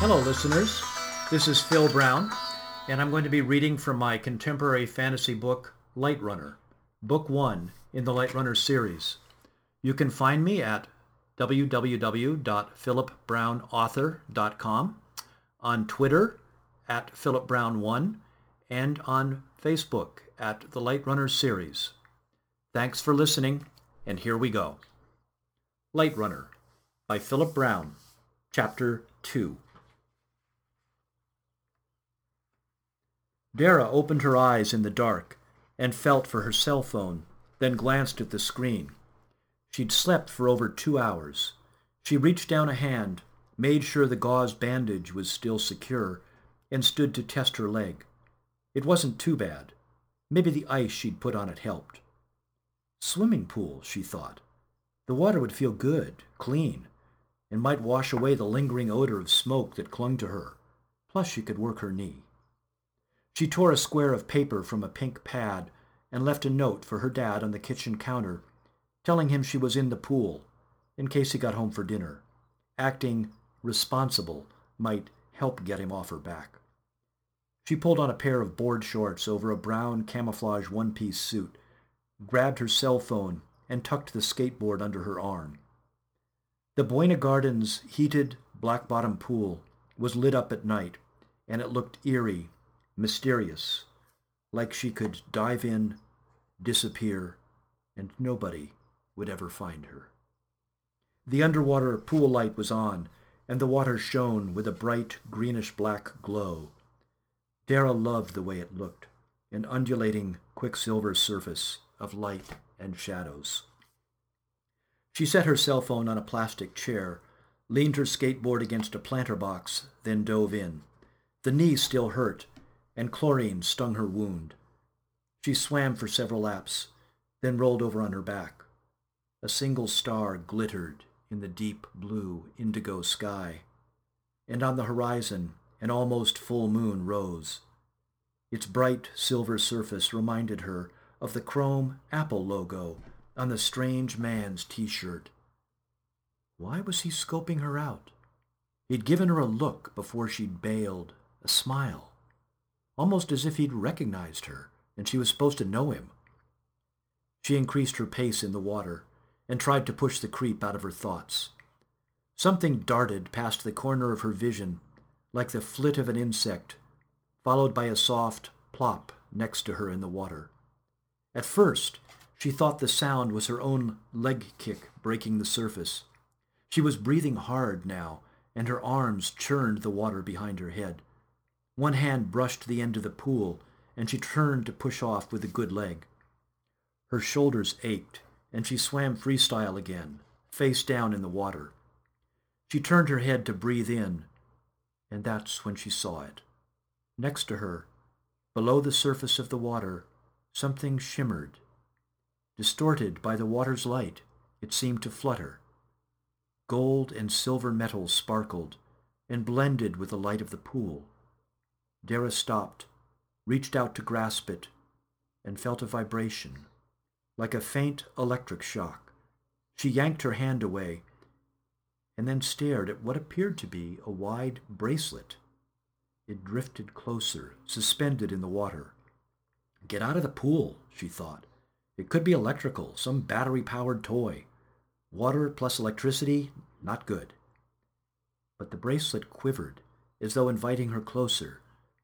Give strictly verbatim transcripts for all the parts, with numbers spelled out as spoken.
Hello, listeners. This is Phil Brown, and I'm going to be reading from my contemporary fantasy book, Light Runner, Book One in the Light Runner series. You can find me at w w w dot philip brown author dot com, on Twitter at philip brown one, and on Facebook at the Light Runner series. Thanks for listening, and here we go. Light Runner by Philip Brown, Chapter two. Dara opened her eyes in the dark and felt for her cell phone, then glanced at the screen. She'd slept for over two hours. She reached down a hand, made sure the gauze bandage was still secure, and stood to test her leg. It wasn't too bad. Maybe the ice she'd put on it helped. Swimming pool, she thought. The water would feel good, clean, and might wash away the lingering odor of smoke that clung to her. Plus she could work her knee. She tore a square of paper from a pink pad and left a note for her dad on the kitchen counter, telling him she was in the pool, in case he got home for dinner. Acting responsible might help get him off her back. She pulled on a pair of board shorts over a brown camouflage one-piece suit, grabbed her cell phone, and tucked the skateboard under her arm. The Buena Gardens heated, black-bottom pool was lit up at night, and it looked eerie, mysterious, like she could dive in, disappear, and nobody would ever find her. The underwater pool light was on, and the water shone with a bright greenish-black glow. Dara loved the way it looked, an undulating quicksilver surface of light and shadows. She set her cell phone on a plastic chair, leaned her skateboard against a planter box, then dove in. The knee still hurt, and chlorine stung her wound. She swam for several laps, then rolled over on her back. A single star glittered in the deep blue indigo sky, and on the horizon an almost full moon rose. Its bright silver surface reminded her of the chrome Apple logo on the strange man's t-shirt. Why was he scoping her out? He'd given her a look before she'd bailed, a smile, almost as if he'd recognized her, and she was supposed to know him. She increased her pace in the water and tried to push the creep out of her thoughts. Something darted past the corner of her vision, like the flit of an insect, followed by a soft plop next to her in the water. At first, she thought the sound was her own leg kick breaking the surface. She was breathing hard now, and her arms churned the water behind her head. One hand brushed the end of the pool, and she turned to push off with a good leg. Her shoulders ached, and she swam freestyle again, face down in the water. She turned her head to breathe in, and that's when she saw it. Next to her, below the surface of the water, something shimmered. Distorted by the water's light, it seemed to flutter. Gold and silver metals sparkled and blended with the light of the pool. Dara stopped, reached out to grasp it, and felt a vibration, like a faint electric shock. She yanked her hand away, and then stared at what appeared to be a wide bracelet. It drifted closer, suspended in the water. Get out of the pool, she thought. It could be electrical, some battery-powered toy. Water plus electricity, not good. But the bracelet quivered, as though inviting her closer.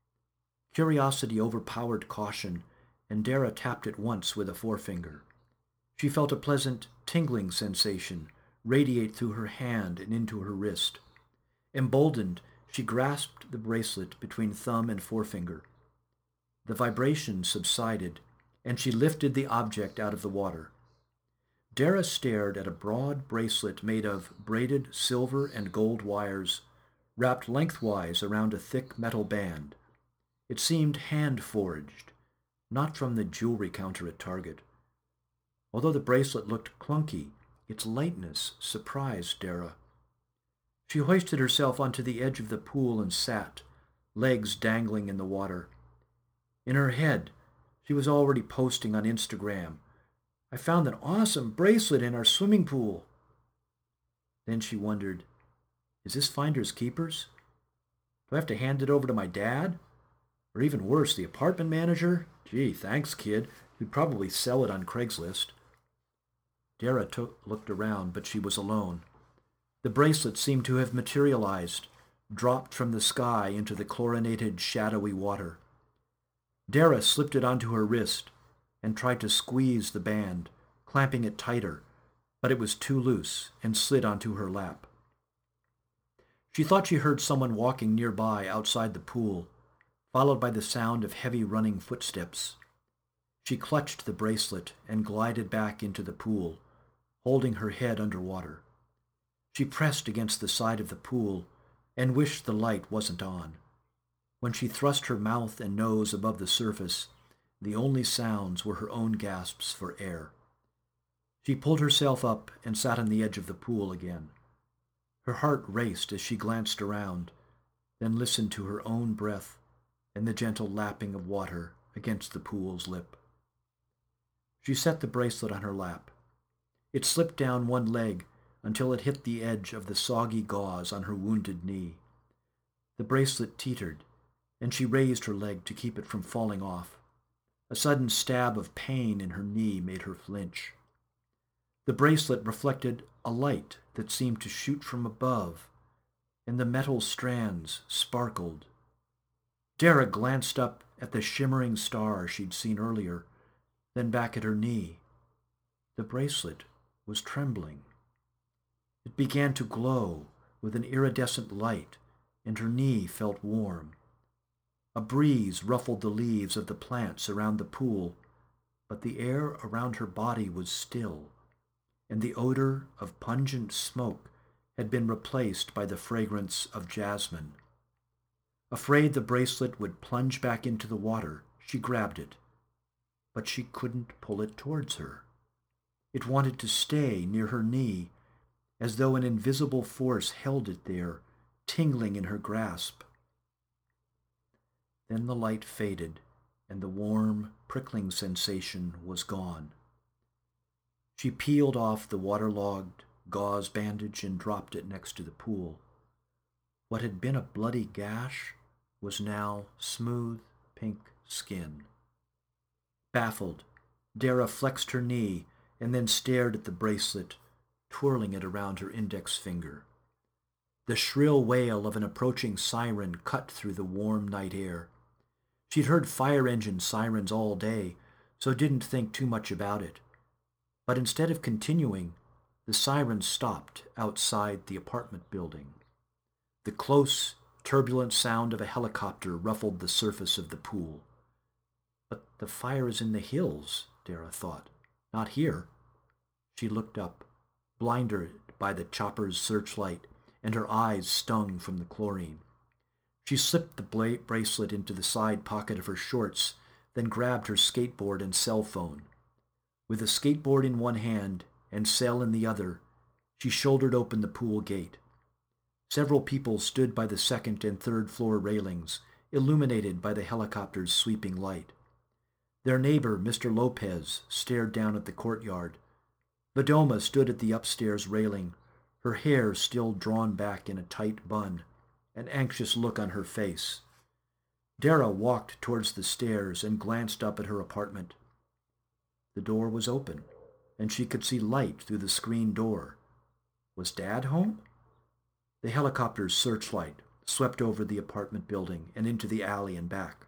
Curiosity overpowered caution, and Dara tapped it once with a forefinger. She felt a pleasant, tingling sensation radiate through her hand and into her wrist. Emboldened, she grasped the bracelet between thumb and forefinger. The vibration subsided, and she lifted the object out of the water. Dara stared at a broad bracelet made of braided silver and gold wires, wrapped lengthwise around a thick metal band. It seemed hand-forged, not from the jewelry counter at Target. Although the bracelet looked clunky, its lightness surprised Dara. She hoisted herself onto the edge of the pool and sat, legs dangling in the water. In her head, she was already posting on Instagram, "I found an awesome bracelet in our swimming pool." Then she wondered, is this finders keepers? Do I have to hand it over to my dad? Or even worse, the apartment manager? Gee, thanks, kid. You'd probably sell it on Craigslist. Dara took, looked around, but she was alone. The bracelet seemed to have materialized, dropped from the sky into the chlorinated, shadowy water. Dara slipped it onto her wrist and tried to squeeze the band, clamping it tighter, but it was too loose and slid onto her lap. She thought she heard someone walking nearby outside the pool, followed by the sound of heavy running footsteps. She clutched the bracelet and glided back into the pool, holding her head underwater. She pressed against the side of the pool and wished the light wasn't on. When she thrust her mouth and nose above the surface, the only sounds were her own gasps for air. She pulled herself up and sat on the edge of the pool again. Her heart raced as she glanced around, then listened to her own breath and the gentle lapping of water against the pool's lip. She set the bracelet on her lap. It slipped down one leg until it hit the edge of the soggy gauze on her wounded knee. The bracelet teetered, and she raised her leg to keep it from falling off. A sudden stab of pain in her knee made her flinch. The bracelet reflected a light that seemed to shoot from above, and the metal strands sparkled. Dara glanced up at the shimmering star she'd seen earlier, then back at her knee. The bracelet was trembling. It began to glow with an iridescent light, and her knee felt warm. A breeze ruffled the leaves of the plants around the pool, but the air around her body was still, and the odor of pungent smoke had been replaced by the fragrance of jasmine. Afraid the bracelet would plunge back into the water, she grabbed it, but she couldn't pull it towards her. It wanted to stay near her knee, as though an invisible force held it there, tingling in her grasp. Then the light faded, and the warm, prickling sensation was gone. She peeled off the waterlogged gauze bandage and dropped it next to the pool. What had been a bloody gash was now smooth, pink skin. Baffled, Dara flexed her knee and then stared at the bracelet, twirling it around her index finger. The shrill wail of an approaching siren cut through the warm night air. She'd heard fire engine sirens all day, so didn't think too much about it. But instead of continuing, the siren stopped outside the apartment building. The close, turbulent sound of a helicopter ruffled the surface of the pool. But the fire is in the hills, Dara thought, not here. She looked up, blinded by the chopper's searchlight, and her eyes stung from the chlorine. She slipped the bla- bracelet into the side pocket of her shorts, then grabbed her skateboard and cell phone. With the skateboard in one hand and cell in the other, she shouldered open the pool gate. Several people stood by the second and third floor railings, illuminated by the helicopter's sweeping light. Their neighbor, Mister Lopez, stared down at the courtyard. Vadoma stood at the upstairs railing, her hair still drawn back in a tight bun, an anxious look on her face. Dara walked towards the stairs and glanced up at her apartment. The door was open, and she could see light through the screen door. Was Dad home? The helicopter's searchlight swept over the apartment building and into the alley and back.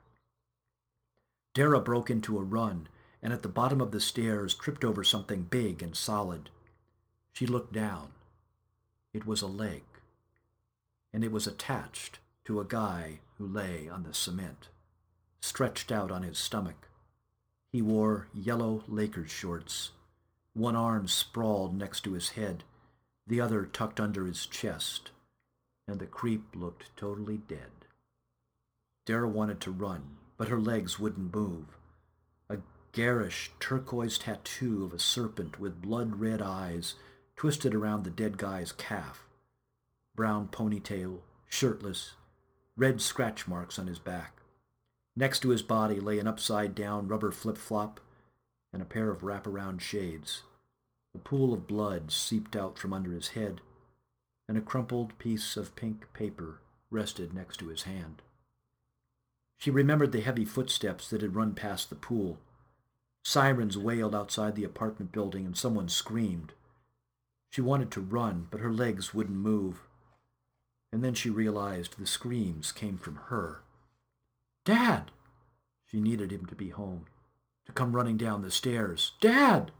Dara broke into a run, and at the bottom of the stairs tripped over something big and solid. She looked down. It was a leg, and it was attached to a guy who lay on the cement, stretched out on his stomach. He wore yellow Lakers shorts. One arm sprawled next to his head, the other tucked under his chest, and the creep looked totally dead. Dara wanted to run, but her legs wouldn't move. A garish turquoise tattoo of a serpent with blood-red eyes twisted around the dead guy's calf. Brown ponytail, shirtless, red scratch marks on his back. Next to his body lay an upside-down rubber flip-flop and a pair of wraparound shades. A pool of blood seeped out from under his head, and a crumpled piece of pink paper rested next to his hand. She remembered the heavy footsteps that had run past the pool. Sirens wailed outside the apartment building and someone screamed. She wanted to run, but her legs wouldn't move. And then she realized the screams came from her. "Dad!" She needed him to be home, to come running down the stairs. "Dad!"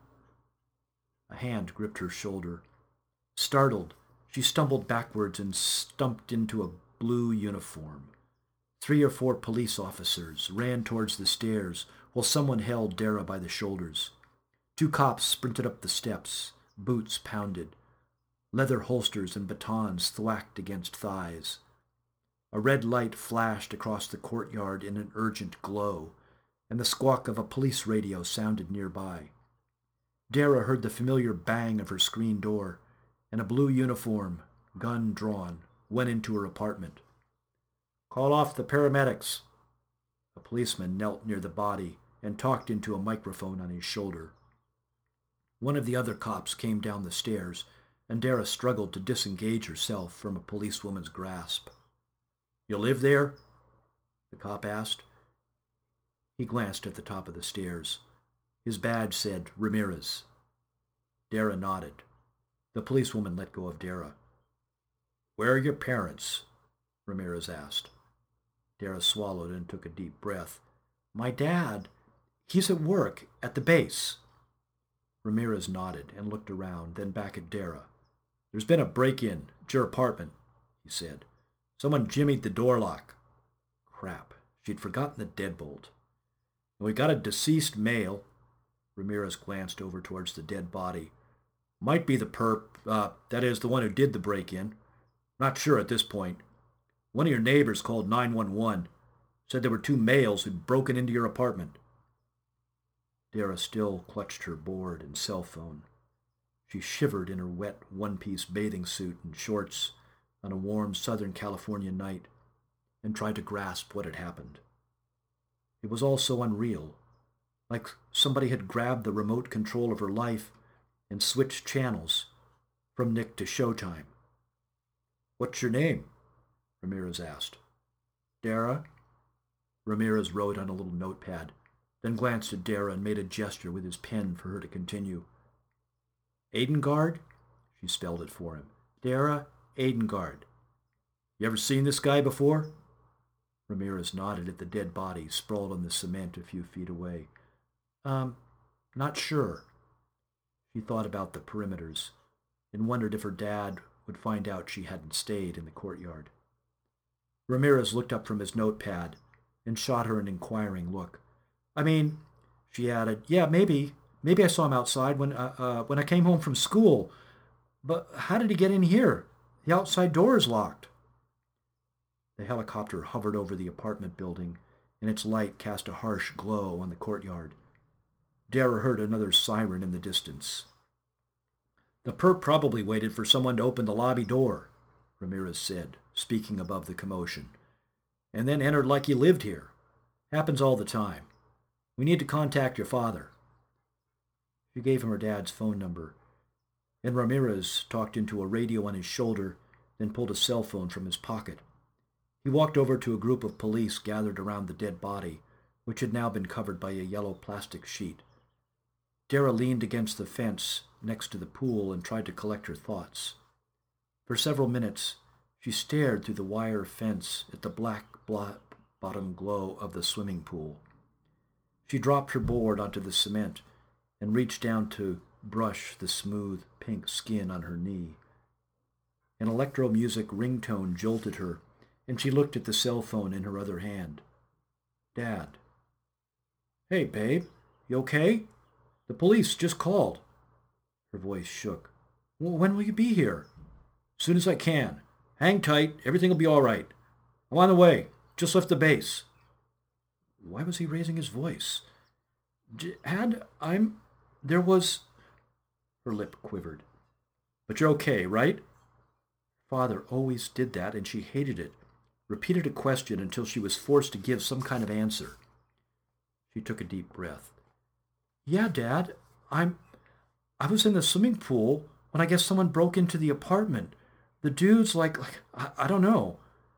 A hand gripped her shoulder. Startled, she stumbled backwards and stumped into a blue uniform. Three or four police officers ran towards the stairs while someone held Dara by the shoulders. Two cops sprinted up the steps, boots pounded. Leather holsters and batons thwacked against thighs. A red light flashed across the courtyard in an urgent glow, and the squawk of a police radio sounded nearby. Dara heard the familiar bang of her screen door, and a blue uniform, gun drawn, went into her apartment. "Call off the paramedics." A policeman knelt near the body and talked into a microphone on his shoulder. One of the other cops came down the stairs, and Dara struggled to disengage herself from a policewoman's grasp. "You live there?" the cop asked. He glanced at the top of the stairs. His badge said Ramirez. Dara nodded. The policewoman let go of Dara. "Where are your parents?" Ramirez asked. Dara swallowed and took a deep breath. "My dad, he's at work at the base." Ramirez nodded and looked around, then back at Dara. "There's been a break-in at your apartment," he said. "Someone jimmied the door lock." Crap, she'd forgotten the deadbolt. "And we got a deceased male." Ramirez glanced over towards the dead body. "Might be the perp, uh, that is, the one who did the break-in. Not sure at this point. One of your neighbors called nine one one. Said there were two males who'd broken into your apartment." Dara still clutched her board and cell phone. She shivered in her wet one-piece bathing suit and shorts on a warm Southern California night and tried to grasp what had happened. It was all so unreal, like somebody had grabbed the remote control of her life and switched channels from Nick to Showtime. "What's your name?" Ramirez asked. "Dara?" Ramirez wrote on a little notepad, then glanced at Dara and made a gesture with his pen for her to continue. "Aidengard?" She spelled it for him. "Dara Aidengard. You ever seen this guy before?" Ramirez nodded at the dead body sprawled on the cement a few feet away. Um, not sure." She thought about the perimeters and wondered if her dad would find out she hadn't stayed in the courtyard. Ramirez looked up from his notepad and shot her an inquiring look. "I mean," she added, "yeah, maybe. Maybe I saw him outside when, uh, uh, when I came home from school. But how did he get in here? The outside door is locked." The helicopter hovered over the apartment building, and its light cast a harsh glow on the courtyard. Dara heard another siren in the distance. "The perp probably waited for someone to open the lobby door," Ramirez said, speaking above the commotion, "and then entered like he lived here. Happens all the time. We need to contact your father." She gave him her dad's phone number, and Ramirez talked into a radio on his shoulder, then pulled a cell phone from his pocket. He walked over to a group of police gathered around the dead body, which had now been covered by a yellow plastic sheet. Dara leaned against the fence next to the pool and tried to collect her thoughts. For several minutes, she stared through the wire fence at the black bottom glow of the swimming pool. She dropped her board onto the cement and reached down to brush the smooth pink skin on her knee. An electro-music ringtone jolted her, and she looked at the cell phone in her other hand. "Dad." "Hey, babe, you okay? The police just called." Her voice shook. "When will you be here?" "As soon as I can. Hang tight, everything will be all right. I'm on the way. Just left the base." Why was he raising his voice? "Dad, I'm... there was..." Her lip quivered. "But you're okay, right?" Father always did that, and she hated it. Repeated a question until she was forced to give some kind of answer. She took a deep breath. "Yeah, Dad, I'm... I was in the swimming pool when I guess someone broke into the apartment. The dude's like... like I, I don't know."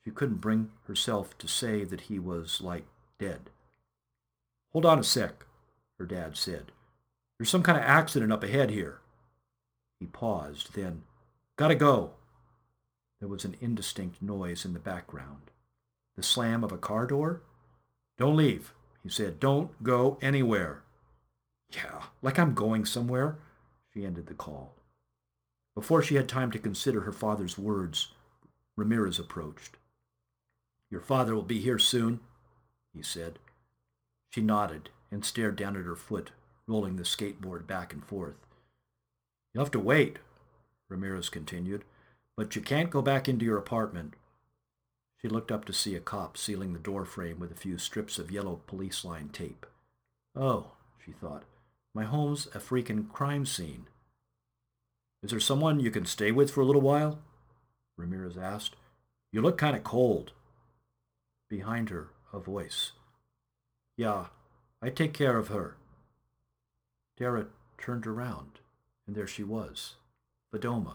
She couldn't bring herself to say that he was, like, dead. "Hold on a sec," her dad said. "There's some kind of accident up ahead here." He paused, then, "Gotta go." There was an indistinct noise in the background. The slam of a car door? "Don't leave," he said. "Don't go anywhere." "Yeah, like I'm going somewhere." She ended the call. Before she had time to consider her father's words, Ramirez approached. "Your father will be here soon," he said. She nodded and stared down at her foot, rolling the skateboard back and forth. "You'll have to wait," Ramirez continued, "but you can't go back into your apartment." She looked up to see a cop sealing the door frame with a few strips of yellow police line tape. "Oh," she thought, "my home's a freaking crime scene." "Is there someone you can stay with for a little while?" Ramirez asked. "You look kind of cold." Behind her, a voice. "Yeah, I take care of her." Dara turned around, and there she was, Vadoma.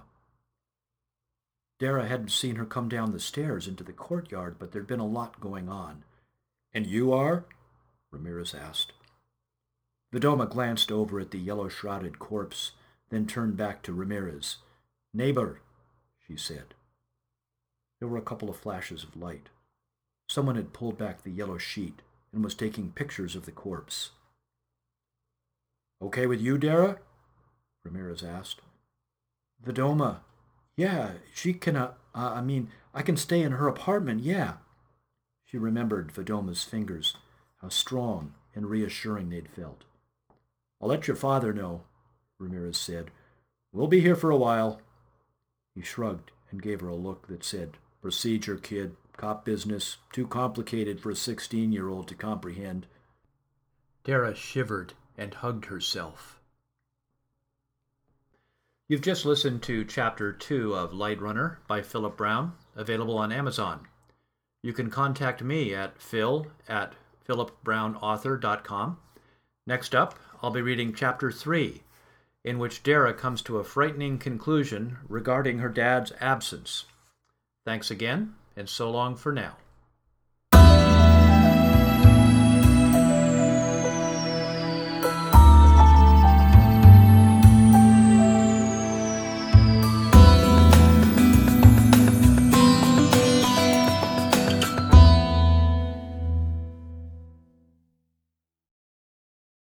Dara hadn't seen her come down the stairs into the courtyard, but there'd been a lot going on. "And you are?" Ramirez asked. Vadoma glanced over at the yellow-shrouded corpse, then turned back to Ramirez. "Neighbor," she said. There were a couple of flashes of light. Someone had pulled back the yellow sheet and was taking pictures of the corpse. "Okay with you, Dara?" Ramirez asked. "Vadoma, yeah, she can, uh, uh, I mean, I can stay in her apartment, yeah." She remembered Vadoma's fingers, how strong and reassuring they'd felt. "I'll let your father know," Ramirez said. "We'll be here for a while." He shrugged and gave her a look that said, "Procedure, kid. Cop business. Too complicated for a sixteen-year-old to comprehend." Dara shivered and hugged herself. You've just listened to Chapter two of Light Runner by Philip Brown, available on Amazon. You can contact me at phil at philip brown author dot com. Next up, I'll be reading Chapter three, in which Dara comes to a frightening conclusion regarding her dad's absence. Thanks again, and so long for now.